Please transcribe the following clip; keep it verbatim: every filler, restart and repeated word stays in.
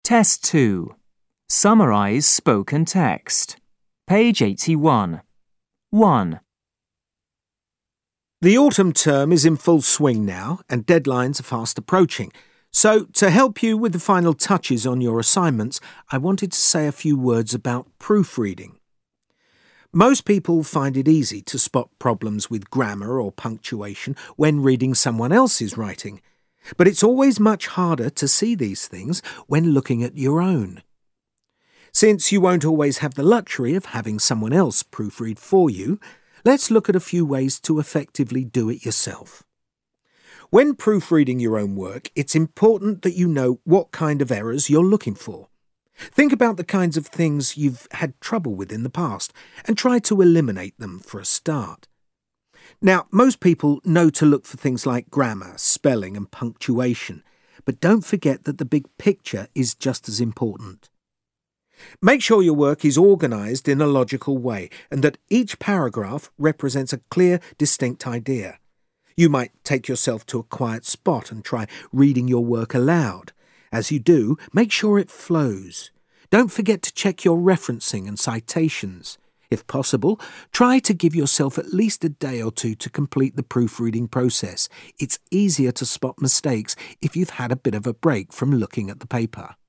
Test two. Summarize spoken text. Page eighty-one. one. The autumn term is in full swing now, and deadlines are fast approaching. So, to help you with the final touches on your assignments, I wanted to say a few words about proofreading. Most people find it easy to spot problems with grammar or punctuation when reading someone else's writing, but it's always much harder to see these things when looking at your own. Since you won't always have the luxury of having someone else proofread for you, let's look at a few ways to effectively do it yourself. When proofreading your own work, it's important that you know what kind of errors you're looking for. Think about the kinds of things you've had trouble with in the past and try to eliminate them for a start. Now, most people know to look for things like grammar, spelling and punctuation, but don't forget that the big picture is just as important. Make sure your work is organised in a logical way and that each paragraph represents a clear, distinct idea. You might take yourself to a quiet spot and try reading your work aloud. As you do, make sure it flows. Don't forget to check your referencing and citations. If possible, try to give yourself at least a day or two to complete the proofreading process. It's easier to spot mistakes if you've had a bit of a break from looking at the paper.